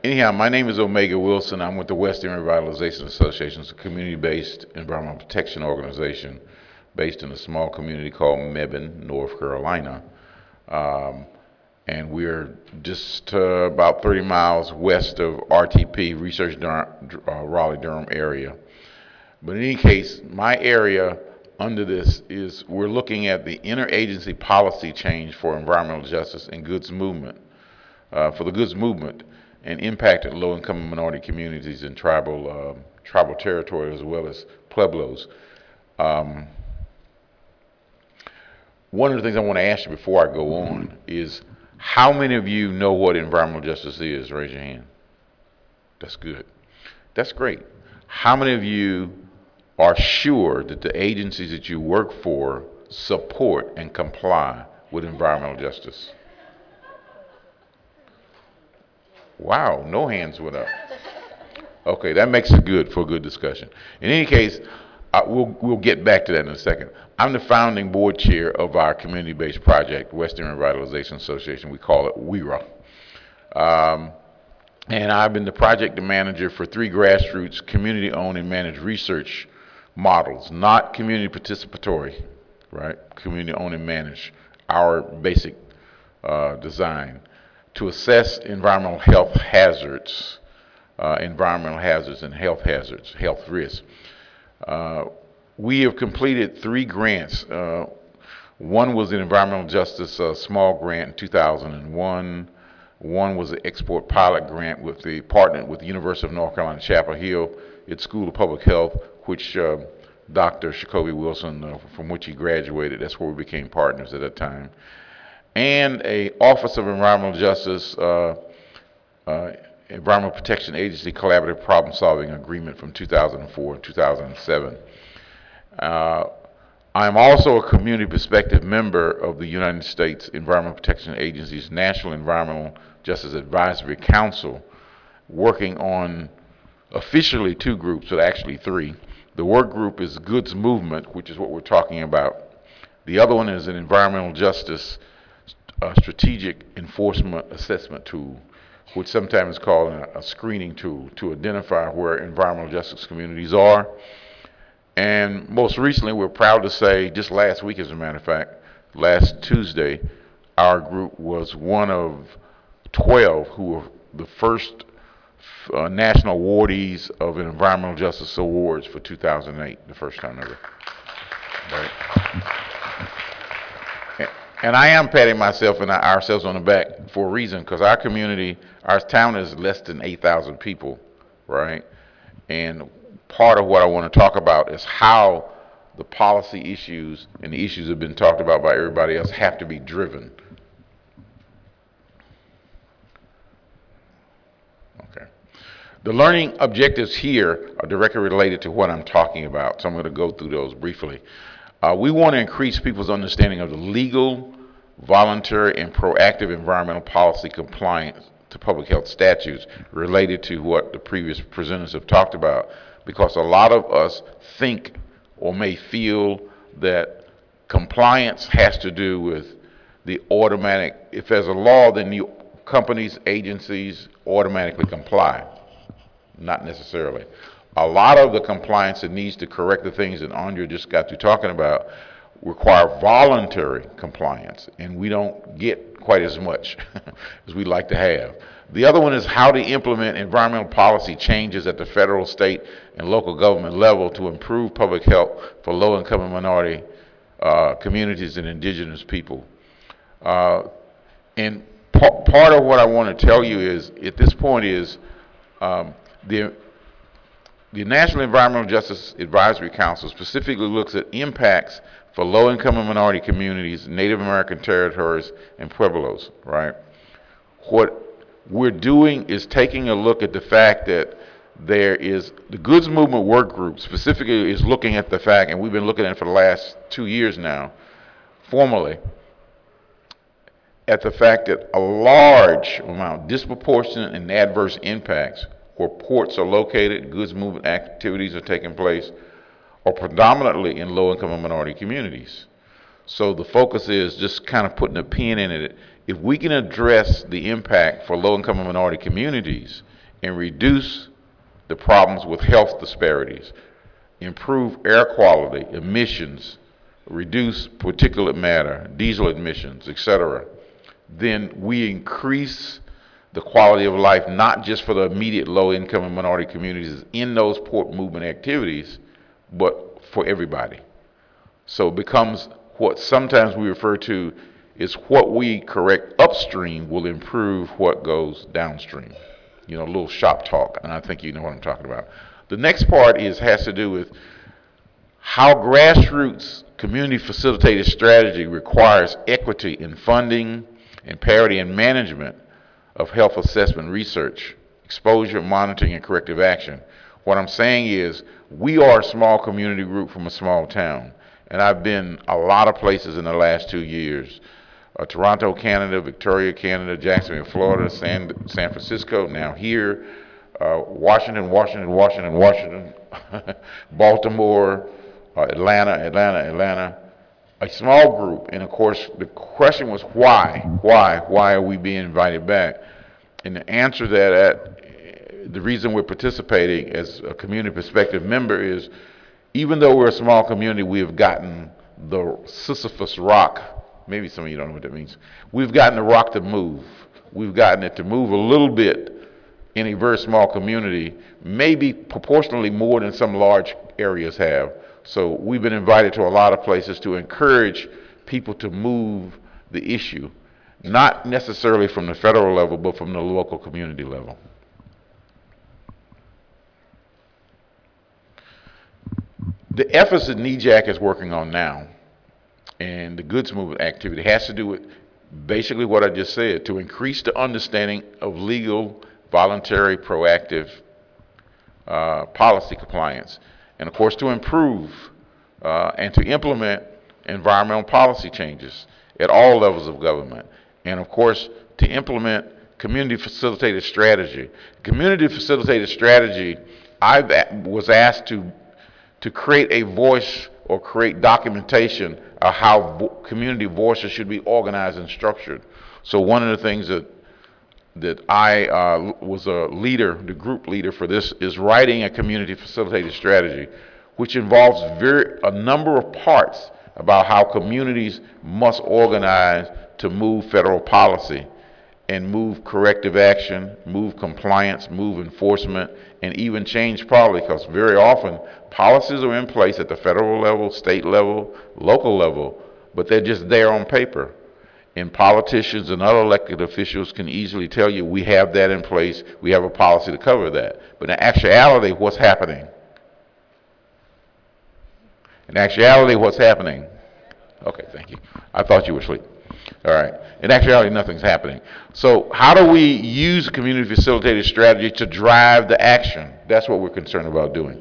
Anyhow, my name is Omega Wilson. I'm with the Western Revitalization Association. It's a community-based environmental protection organization based in a small community called Mebane, North Carolina. Um, and we're just about 30 miles west of RTP, Raleigh-Durham area. But in any case, my area under this is we're looking at the interagency policy change for environmental justice and goods movement, for the goods movement, and impacted low-income and minority communities in tribal territory as well as pueblos. Um, One of the things I want to ask you before I go on is how many of you know what environmental justice is? Raise your hand. That's good. That's great. How many of you are sure that the agencies that you work for support and comply with environmental justice? Wow, no hands went up. Okay, that makes it good for a good discussion. In any case, we'll get back to that in a second. I'm the founding board chair of our community-based project, Western Revitalization Association. We call it WERA. And I've been the project manager for 3 grassroots community-owned and managed research models, not community participatory, right? Community-owned and managed, our basic design, to assess environmental hazards and health hazards, health risks. We have completed 3 grants. One was an environmental justice small grant in 2001. One was an export pilot grant with the partner with the University of North Carolina, Chapel Hill, its School of Public Health, which Dr. Shakobi Wilson, from which he graduated, that's where we became partners at that time. And a Office of Environmental Justice Environmental Protection Agency Collaborative Problem Solving Agreement from 2004 and 2007. I'm also a community perspective member of the United States Environmental Protection Agency's National Environmental Justice Advisory Council, working on officially 2 groups, but actually 3. The work group is Goods Movement, which is what we're talking about. The other one is an environmental justice strategic enforcement assessment tool, which sometimes is called a screening tool to identify where environmental justice communities are. And most recently, we're proud to say, just last week, as a matter of fact, last Tuesday, our group was one of 12 who were the first national awardees of an Environmental Justice Awards for 2008, the first time ever. Right. And I am patting myself and ourselves on the back for a reason, because our community, our town is less than 8,000 people, right? And part of what I want to talk about is how the policy issues and the issues that have been talked about by everybody else have to be driven. Okay. The learning objectives here are directly related to what I'm talking about, so I'm going to go through those briefly. We want to increase people's understanding of the legal, voluntary, and proactive environmental policy compliance to public health statutes related to what the previous presenters have talked about, because a lot of us think or may feel that compliance has to do with the automatic, if there's a law, then the companies, agencies automatically comply. Not necessarily. A lot of the compliance that needs to correct the things that Andrea just got to talking about require voluntary compliance, and we don't get quite as much as we'd like to have. The other one is how to implement environmental policy changes at the federal, state, and local government level to improve public health for low-income and minority communities and indigenous people. And part of what I want to tell you is, at this point, is the National Environmental Justice Advisory Council specifically looks at impacts for low-income and minority communities, Native American territories, and pueblos, right? What we're doing is taking a look at the fact that there is, the goods movement work group specifically is looking at the fact, and we've been looking at it for the last 2 years now, formally, at the fact that a large amount, disproportionate and adverse impacts where ports are located, goods movement activities are taking place, are predominantly in low-income and minority communities. So the focus is just kind of putting a pin in it If we can address the impact for low-income and minority communities and reduce the problems with health disparities, improve air quality, emissions, reduce particulate matter, diesel emissions, etc., then we increase the quality of life, not just for the immediate low-income and minority communities in those port movement activities, but for everybody. So it becomes what sometimes we refer to is what we correct upstream will improve what goes downstream. You know, a little shop talk, and I think you know what I'm talking about. The next part has to do with how grassroots community facilitated strategy requires equity in funding and parity in management of health assessment research, exposure, monitoring, and corrective action. What I'm saying is we are a small community group from a small town, and I've been a lot of places in the last 2 years. Toronto, Canada, Victoria, Canada, Jacksonville, Florida, San Francisco, now here, Washington, Baltimore, Atlanta, a small group. And of course, the question was why? Why are we being invited back? And the answer to that, the reason we're participating as a community perspective member is, even though we're a small community, we have gotten the Sisyphus rock. Maybe some of you don't know what that means. We've gotten the rock to move. We've gotten it to move a little bit in a very small community, maybe proportionally more than some large areas have. So we've been invited to a lot of places to encourage people to move the issue, not necessarily from the federal level, but from the local community level. The efforts that NEJAC is working on now and the goods movement activity has to do with basically what I just said, to increase the understanding of legal, voluntary, proactive policy compliance, and of course to improve and to implement environmental policy changes at all levels of government, and of course to implement community facilitated strategy. Community facilitated strategy, I was asked to create a voice or create documentation of how community voices should be organized and structured. So one of the things that I was a leader, the group leader for this, is writing a community facilitated strategy, which involves a number of parts about how communities must organize to move federal policy and move corrective action, move compliance, move enforcement, and even change policy, because very often policies are in place at the federal level, state level, local level, but they're just there on paper. And politicians and other elected officials can easily tell you, we have that in place, we have a policy to cover that. But in actuality, what's happening? In actuality, what's happening? Okay, thank you. I thought you were asleep. All right. In actuality, nothing's happening. So how do we use a community facilitated strategy to drive the action? That's what we're concerned about doing.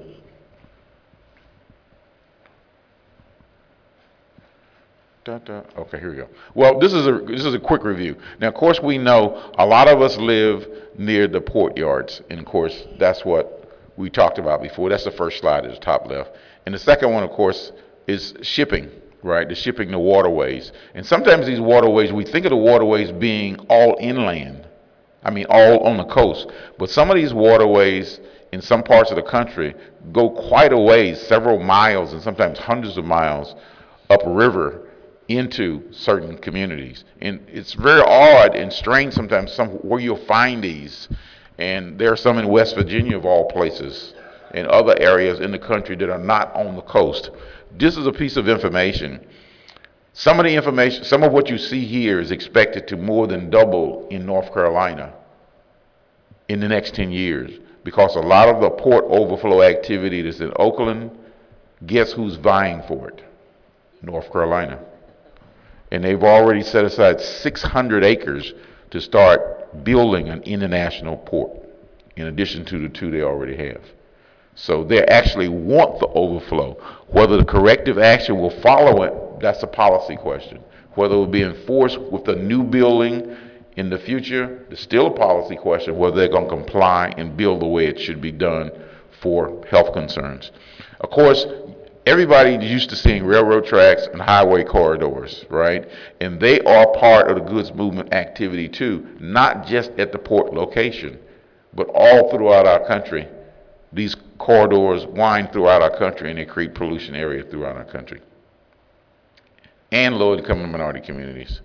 Okay, here we go. Well, this is a quick review. Now, of course, we know a lot of us live near the port yards, and of course, that's what we talked about before. That's the first slide at the top left. And the second one, of course, is shipping, right? The shipping, the waterways. And sometimes these waterways, we think of the waterways being all inland. I mean, all on the coast. But some of these waterways in some parts of the country go quite a ways, several miles and sometimes hundreds of miles upriver into certain communities. And it's very odd and strange sometimes where you'll find these. And there are some in West Virginia of all places and other areas in the country that are not on the coast. This is a piece of information. Some of the information, some of what you see here is expected to more than double in North Carolina in the next 10 years, because a lot of the port overflow activity that's in Oakland, guess who's vying for it? North Carolina. And they've already set aside 600 acres to start building an international port, in addition to the 2 they already have. So they actually want the overflow. Whether the corrective action will follow it, that's a policy question. Whether it will be enforced with the new building in the future, it's still a policy question, whether they're going to comply and build the way it should be done for health concerns. Of course, everybody is used to seeing railroad tracks and highway corridors, right? And they are part of the goods movement activity too, not just at the port location, but all throughout our country. These corridors wind throughout our country and they create pollution areas throughout our country and low-income and minority communities.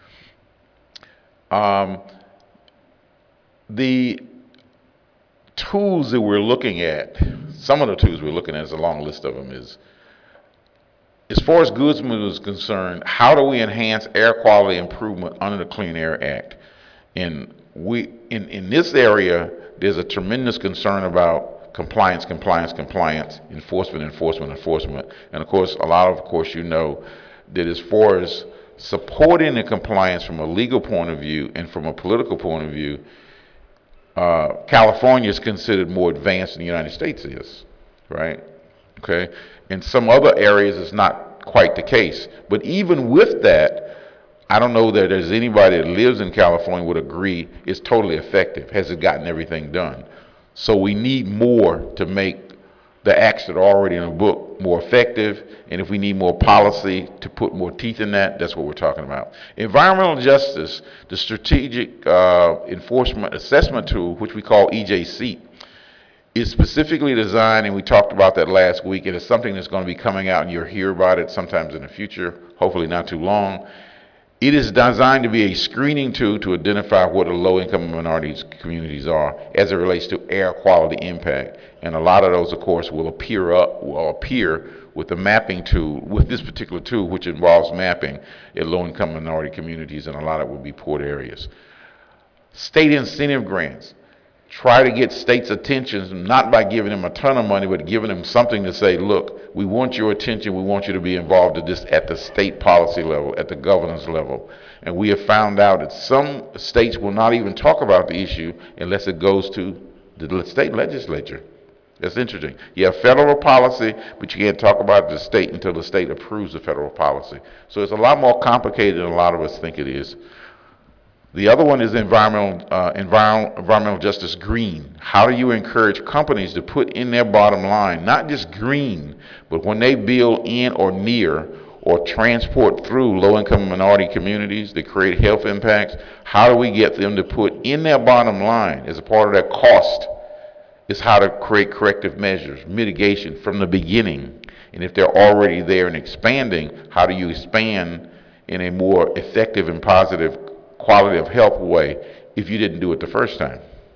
The tools that we're looking at, some of the tools we're looking at, is a long list of them, is as far as goods movement is concerned, how do we enhance air quality improvement under the Clean Air Act? And in this area, there's a tremendous concern about compliance, enforcement. And of course, you know that as far as supporting the compliance from a legal point of view and from a political point of view, California is considered more advanced than the United States is, right? Okay. In some other areas, it's not quite the case. But even with that, I don't know that there's anybody that lives in California would agree it's totally effective. Has it gotten everything done? So we need more to make the acts that are already in the book more effective. And if we need more policy to put more teeth in that, that's what we're talking about. Environmental justice, the strategic enforcement assessment tool, which we call EJC, is specifically designed, and we talked about that last week, and it's something that's going to be coming out, and you'll hear about it sometimes in the future, hopefully not too long. It is designed to be a screening tool to identify what the low-income and minorities communities are as it relates to air quality impact. And a lot of those, of course, will appear with the mapping tool, with this particular tool, which involves mapping at low-income minority communities, and a lot of it will be port areas. State incentive grants. Try to get states' attention, not by giving them a ton of money, but giving them something to say, look, we want your attention, we want you to be involved in this at the state policy level, at the governance level. And we have found out that some states will not even talk about the issue unless it goes to the state legislature. That's interesting. You have federal policy, but you can't talk about the state until the state approves the federal policy. So it's a lot more complicated than a lot of us think it is. The other one is environmental justice green. How do you encourage companies to put in their bottom line, not just green, but when they build in or near or transport through low-income minority communities that create health impacts, how do we get them to put in their bottom line as a part of their cost is how to create corrective measures, mitigation from the beginning. And if they're already there and expanding, how do you expand in a more effective and positive quality of health way if you didn't do it the first time?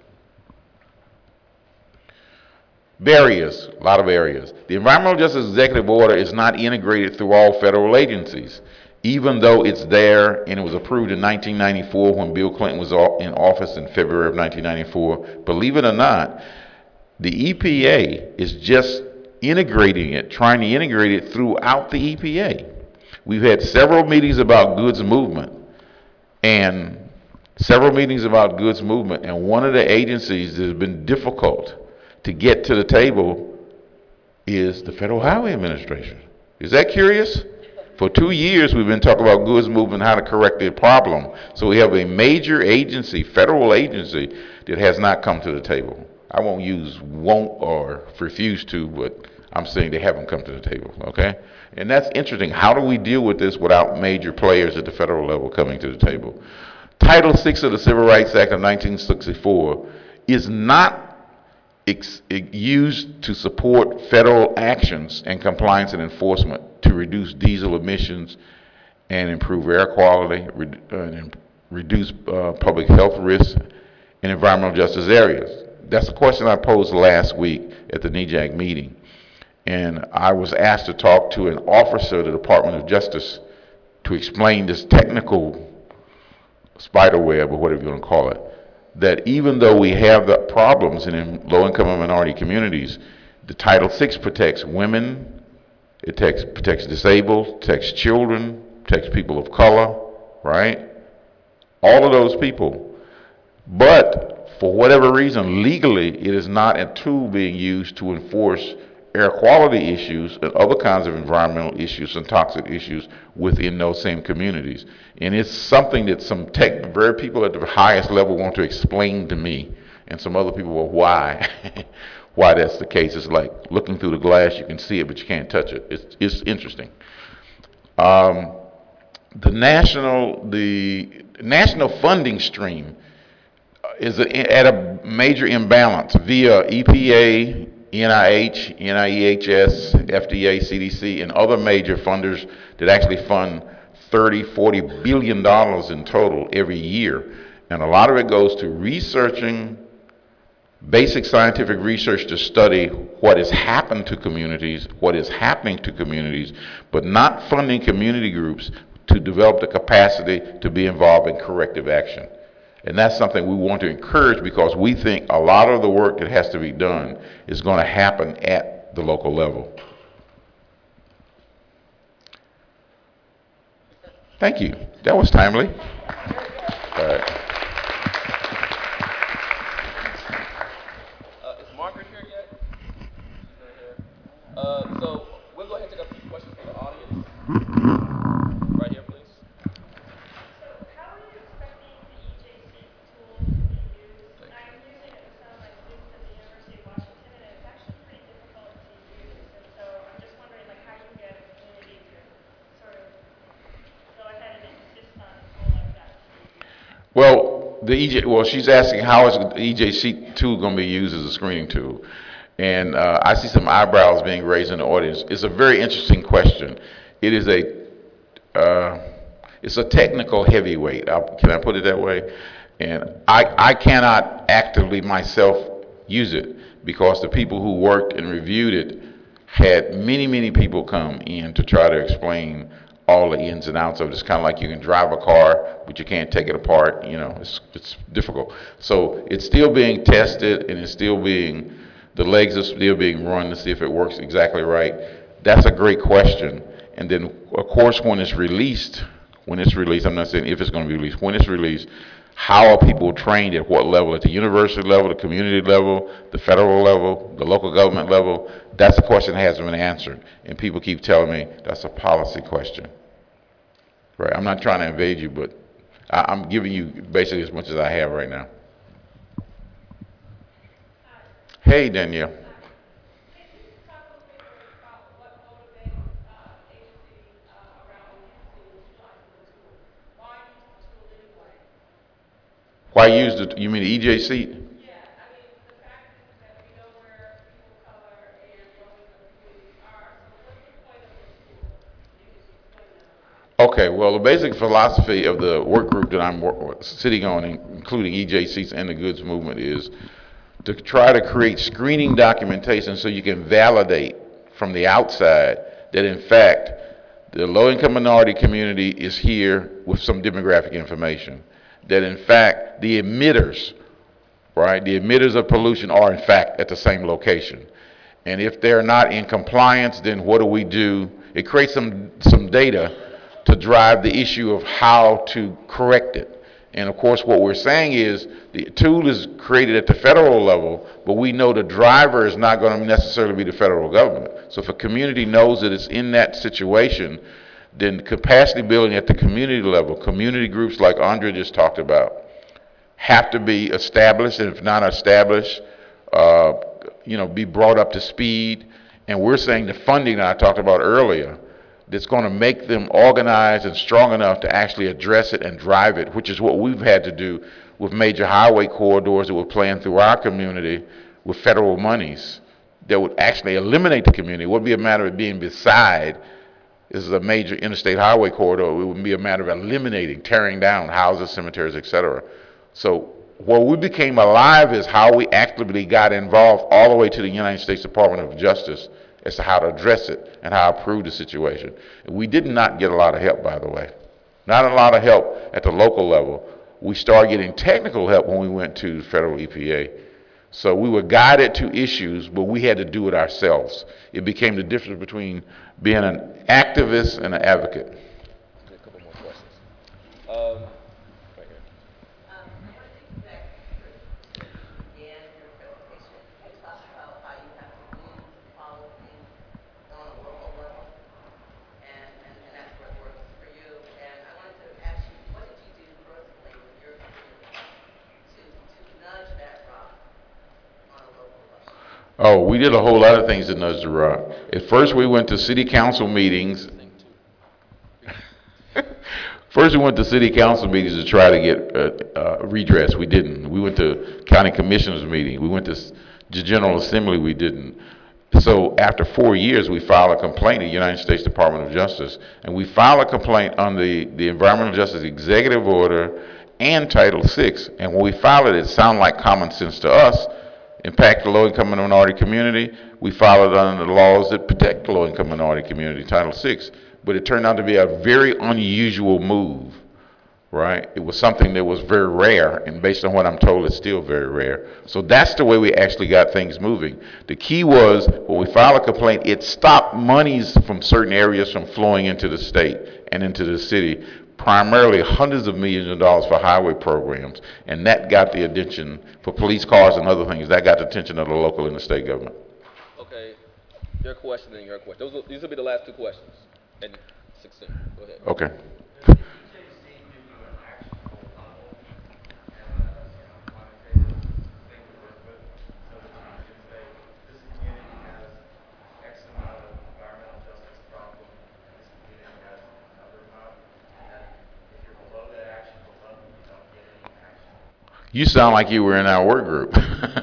Barriers, a lot of areas. The Environmental Justice Executive Order is not integrated through all federal agencies, even though it's there and it was approved in 1994 when Bill Clinton was in office in February of 1994. Believe it or not, the EPA is just integrating it, trying to integrate it throughout the EPA. We've had several meetings about goods movement, and one of the agencies that has been difficult to get to the table is the Federal Highway Administration. Is that curious? For 2 years, we've been talking about goods movement, how to correct the problem. So we have a major agency, federal agency, that has not come to the table. I won't use won't or refuse to, but I'm saying they haven't come to the table, okay? And that's interesting. How do we deal with this without major players at the federal level coming to the table? Title VI of the Civil Rights Act of 1964 is not used to support federal actions and compliance and enforcement to reduce diesel emissions and improve air quality, and reduce public health risks in environmental justice areas. That's a question I posed last week at the NEJAC meeting. And I was asked to talk to an officer of the Department of Justice to explain this technical spider web, or whatever you want to call it, that even though we have the problems in low-income and minority communities, the Title VI protects women, it protects disabled, protects children, protects people of color, right? All of those people. But for whatever reason, legally, it is not a tool being used to enforce air quality issues and other kinds of environmental issues and toxic issues within those same communities. And it's something that some very people at the highest level want to explain to me. And some other people, well, why? Why that's the case? It's like looking through the glass, you can see it, but you can't touch it. It's interesting. The national funding stream is at a major imbalance via EPA, NIH, NIEHS, FDA, CDC, and other major funders that actually fund 30, 40 billion dollars in total every year. And a lot of it goes to researching basic scientific research to study what has happened to communities, what is happening to communities, but not funding community groups to develop the capacity to be involved in corrective action. And that's something we want to encourage because we think a lot of the work that has to be done is going to happen at the local level. Thank you. That was timely. All right. Is Margaret here yet? She's not here. So we'll go ahead and take a few questions from the audience. Right here, please. So how are you expecting the EJC tool to be used? Thank I'm you. using it with some of my students at the University of Washington, and it's actually pretty difficult to use. And so I'm just wondering, like, how you get a community to sort of go ahead and insist on a tool like that to be used. She's asking how is the EJC tool going to be used as a screening tool, and I see some eyebrows being raised in the audience. It's a very interesting question. It is uh, it's a technical heavyweight. Can I put it that way? And I cannot actively myself use it because the people who worked and reviewed it had many, many people come in to try to explain all the ins and outs of it. It's kind of like you can drive a car, but you can't take it apart. It's difficult. So it's still being tested, and the legs are still being run to see if it works exactly right. That's a great question. And then, of course, when it's released, I'm not saying if it's going to be released, when it's released, how are people trained at what level? At the university level, the community level, the federal level, the local government level? That's a question that hasn't been answered. And people keep telling me that's a policy question. Right? I'm not trying to evade you, but I'm giving you basically as much as I have right now. Hey, Danielle. Can you talk a little bit more about what motivates agencies around using, utilizing the tool? Why use the tool anyway? Why use you mean the EJC? Yeah, I mean, the fact is that we know where people of color and low-income communities are. So what's the point of the tool? Can you just explain that a little bit? Okay, well, the basic philosophy of the work group that I'm sitting on, including EJCs and the goods movement, is to try to create screening documentation so you can validate from the outside that, in fact, the low-income minority community is here with some demographic information. That, in fact, the emitters, right, the emitters of pollution are, in fact, at the same location. And if they're not in compliance, then what do we do? It creates some data to drive the issue of how to correct it. And of course, what we're saying is the tool is created at the federal level, but we know the driver is not going to necessarily be the federal government. So if a community knows that it's in that situation, then capacity building at the community level, community groups like Andre just talked about, have to be established, and if not established, uh, be brought up to speed. And we're saying the funding that I talked about earlier, that's going to make them organized and strong enough to actually address it and drive it, which is what we've had to do with major highway corridors that we're planning through our community with federal monies that would actually eliminate the community. It wouldn't be a matter of being beside. This is a major interstate highway corridor. It would be a matter of eliminating, tearing down houses, cemeteries, etc. So where we became alive is how we actively got involved all the way to the United States Department of Justice as to how to address it and how to improve the situation. And we did not get a lot of help, by the way. Not a lot of help at the local level. We started getting technical help when we went to the federal EPA. So we were guided to issues, but we had to do it ourselves. It became the difference between being an activist and an advocate. A couple more questions. Um, right here. I want to take you back to where you began your presentation. You talked about how you have to move policies on a local level, and that's what works for you. And I wanted to ask you, what did you do personally with your community to nudge that rock Oh, we did a whole lot of things in Nudge the Rock. At first, we went to city council meetings. First, we went to city council meetings to try to get redress. We didn't. We went to county commissioners meeting. We went to the General Assembly. We didn't. So after 4 years, we filed a complaint at the United States Department of Justice, and we filed a complaint on the Environmental Justice Executive Order and Title VI. And when we filed it, it sounded like common sense to us. Impact the low-income and minority community. We filed it under the laws that protect the low-income minority community, Title VI. But it turned out to be a very unusual move, right? It was something that was very rare, and based on what I'm told, it's still very rare. So that's the way we actually got things moving. The key was, when we filed a complaint, it stopped monies from certain areas from flowing into the state and into the city, primarily hundreds of millions of dollars for highway programs, and that got the attention for police cars and other things. That got the attention of the local and the state government. Okay, your question and your question. These will be the last two questions. And 16. Go ahead. Okay. You sound like you were in our work group.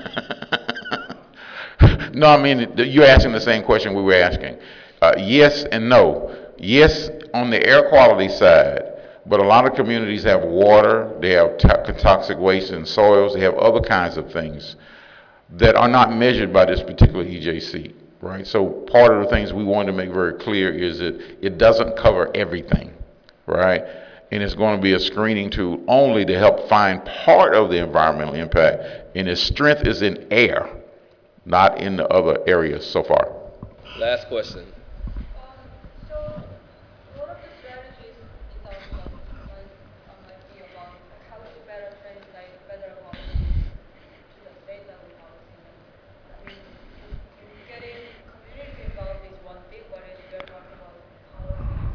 No, I mean, you're asking the same question we were asking. Yes and no. Yes, on the air quality side, but a lot of communities have water, they have toxic waste in soils, they have other kinds of things that are not measured by this particular EJC, right? So part of the things we wanted to make very clear is that it doesn't cover everything, right? And it's going to be a screening tool only to help find part of the environmental impact, and its strength is in air, not in the other areas so far. Last question. So one of the strategies is also might be about how to better translate federal policies to the state level policy. I mean, getting communities involved is one thing, but if you're talking about policies,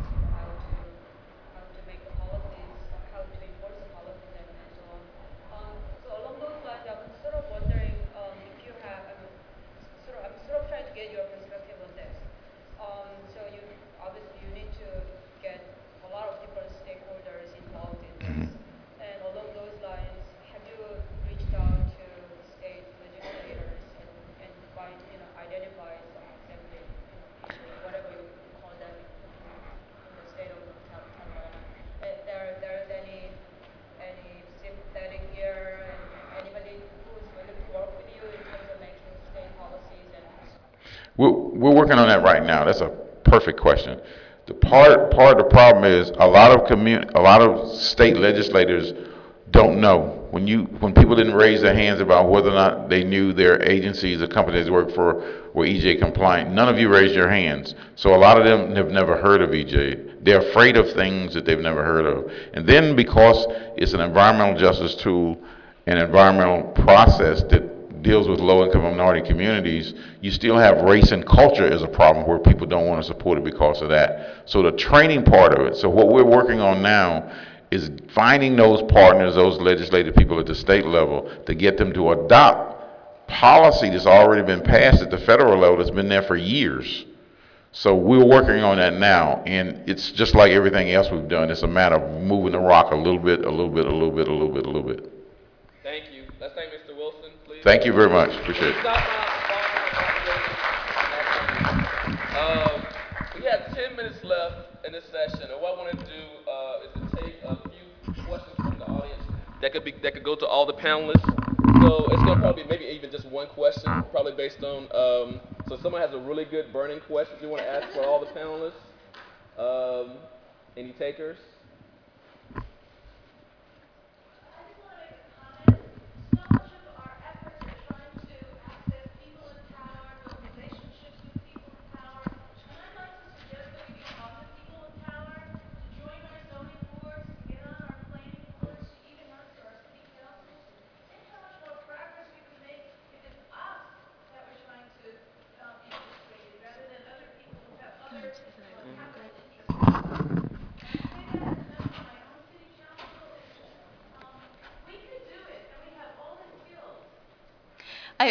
how to make the policies, how to enforce the policies, and so on. So along those lines, I'm sort of wondering if you have, I'm sort of trying to get your perspective on this. So you obviously you need to get a lot of different stakeholders involved in this. And along those lines, have you reached out to state legislators and find, identify some assembly, whatever you call them in the state of North Carolina? And there's any sympathetic here, and anybody who's willing to work with you in terms of making state policies and. We're working on that right now. That's a perfect question. The part of the problem is a lot of state legislators don't know. When people didn't raise their hands about whether or not they knew their agencies or companies they work for were EJ compliant, none of you raised your hands. So a lot of them have never heard of EJ. They're afraid of things that they've never heard of. And then because it's an environmental justice tool, an environmental process that deals with low-income minority communities, you still have race and culture as a problem where people don't want to support it because of that. So the training part of it, so what we're working on now is finding those partners, those legislative people at the state level, to get them to adopt policy that's already been passed at the federal level that's been there for years. So we're working on that now, and it's just like everything else we've done. It's a matter of moving the rock a little bit, a little bit, a little bit, a little bit, a little bit. Thank you. Let's thank Mr. Wilson, please. Thank you very much. Appreciate it. We have 10 minutes left in this session, and what I want to do is to take a few questions from the audience that could go to all the panelists. So it's going to probably be maybe even just one question, probably based on. So if someone has a really good burning question you want to ask for all the panelists. Any takers?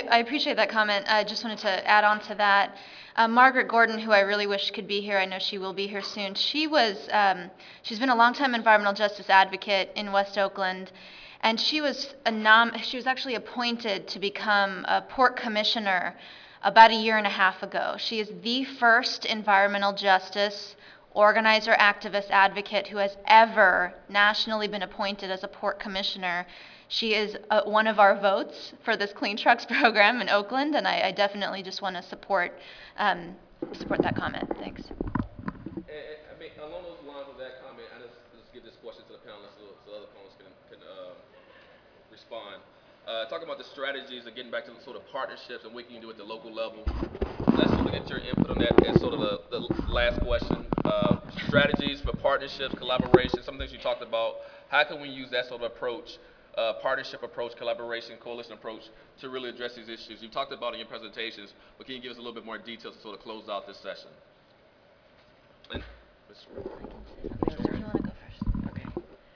I appreciate that comment. I just wanted to add on to that. Margaret Gordon, who I really wish could be here, I know she will be here soon. She's been a longtime environmental justice advocate in West Oakland, and she was actually appointed to become a port commissioner about a year and a half ago. She is the first environmental justice organizer, activist, advocate who has ever nationally been appointed as a port commissioner. She is one of our votes for this Clean Trucks program in Oakland, and I definitely just want to support that comment. Thanks. And I mean, along those lines of that comment, I just give this question to the panelists so other panelists can respond. Talking about the strategies and getting back to the sort of partnerships and what you can do at the local level. Let's sort of get your input on that as sort of the last question. Strategies for partnerships, collaboration, some things you talked about. How can we use that sort of approach, partnership approach, collaboration, coalition approach to really address these issues? You talked about it in your presentations, but can you give us a little bit more details to sort of close out this session? And, You want to go first? Okay.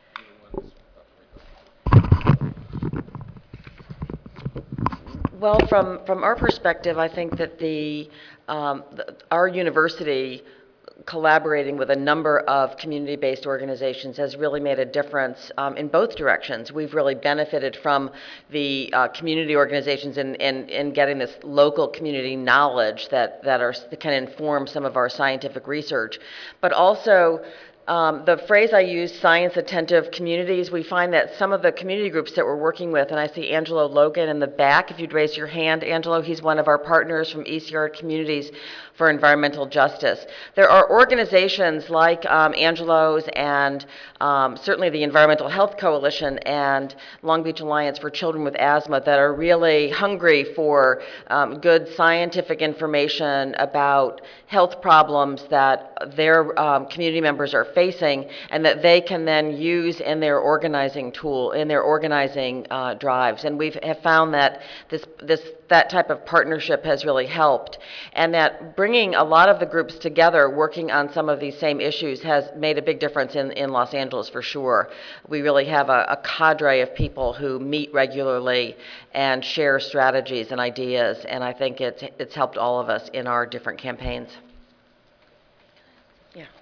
Well, from our perspective, I think that our university collaborating with a number of community-based organizations has really made a difference in both directions. We've really benefited from the community organizations in getting this local community knowledge that can inform some of our scientific research, but also the phrase I use, science-attentive communities, we find that some of the community groups that we're working with, and I see Angelo Logan in the back, if you'd raise your hand, Angelo, he's one of our partners from East Yard Communities for Environmental Justice. There are organizations like Angelo's and certainly the Environmental Health Coalition and Long Beach Alliance for Children with Asthma that are really hungry for good scientific information about health problems that their community members are facing and that they can then use in their organizing drives. And we have found that that type of partnership has really helped, and that bringing a lot of the groups together working on some of these same issues has made a big difference in Los Angeles for sure. We really have a cadre of people who meet regularly and share strategies and ideas, and I think it's helped all of us in our different campaigns. Yeah.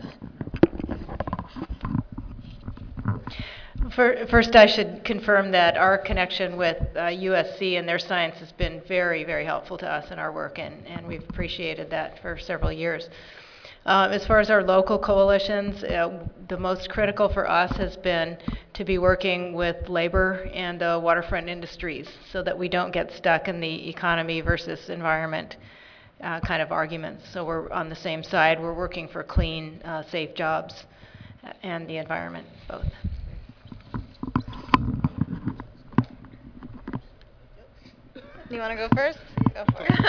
First, I should confirm that our connection with USC and their science has been very, very helpful to us in our work, and we've appreciated that for several years. As far as our local coalitions, the most critical for us has been to be working with labor and the waterfront industries so that we don't get stuck in the economy versus environment kind of arguments. So we're on the same side. We're working for clean, safe jobs and the environment, both. You want to go first? Go for it.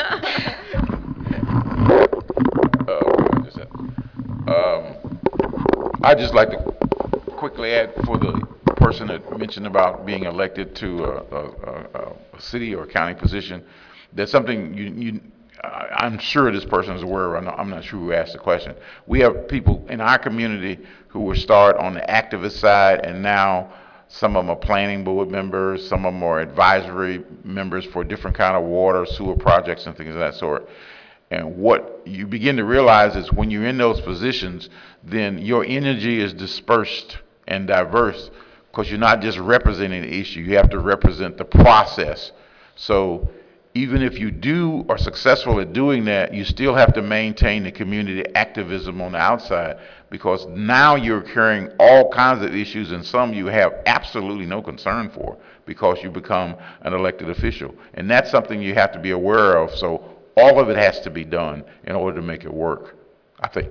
I'd just like to quickly add for the person that mentioned about being elected to a city or county position, there's something I'm sure this person is aware of. I'm not sure who asked the question. We have people in our community who were started on the activist side, and now some of them are planning board members, some of them are advisory members for different kind of water, sewer projects and things of that sort. And what you begin to realize is when you're in those positions, then your energy is dispersed and diverse because you're not just representing the issue, you have to represent the process. So even if you are successful at doing that, you still have to maintain the community activism on the outside, because now you're carrying all kinds of issues, and some you have absolutely no concern for because you become an elected official. And that's something you have to be aware of. So all of it has to be done in order to make it work, I think.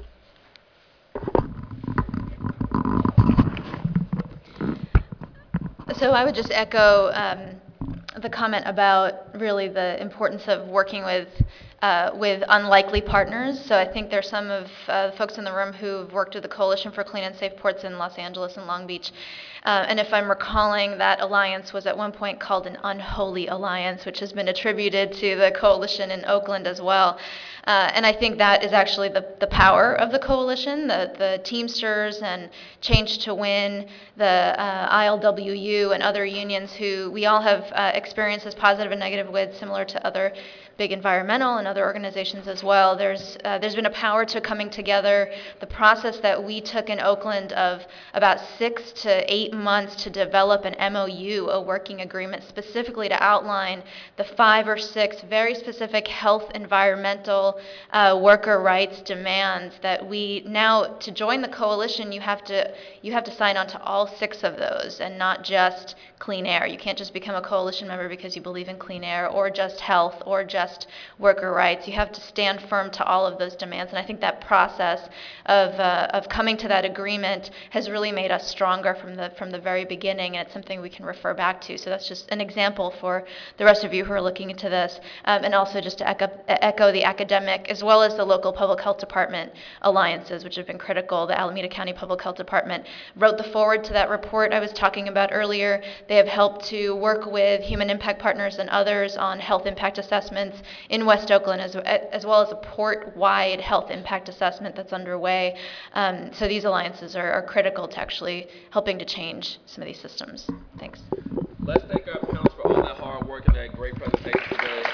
So I would just echo the comment about really the importance of working with with unlikely partners. So I think there's some of the folks in the room who've worked with the Coalition for Clean and Safe Ports in Los Angeles and Long Beach. And if I'm recalling, that alliance was at one point called an unholy alliance, which has been attributed to the coalition in Oakland as well. And I think that is actually the power of the coalition, the Teamsters and Change to Win, the ILWU and other unions who we all have experiences positive and negative with, similar to other big environmental and other organizations as well. There's been a power to coming together. The process that we took in Oakland of about 6 to 8 months to develop an MOU, a working agreement, specifically to outline the 5 or 6 very specific health, environmental, worker rights demands that we now, to join the coalition, you have to sign on to all 6 of those and not just clean air. You can't just become a coalition member because you believe in clean air or just health or just worker rights. You have to stand firm to all of those demands. And I think that process of coming to that agreement has really made us stronger from the very beginning, and it's something we can refer back to. So that's just an example for the rest of you who are looking into this. And also just to echo the academic as well as the local public health department alliances, which have been critical. The Alameda County Public Health Department wrote the foreword to that report I was talking about earlier. They have helped to work with human impact partners and others on health impact assessments in West Oakland, as well as a port-wide health impact assessment that's underway. So these alliances are critical to actually helping to change some of these systems. Thanks. Let's thank our panelists for all that hard work and that great presentation today.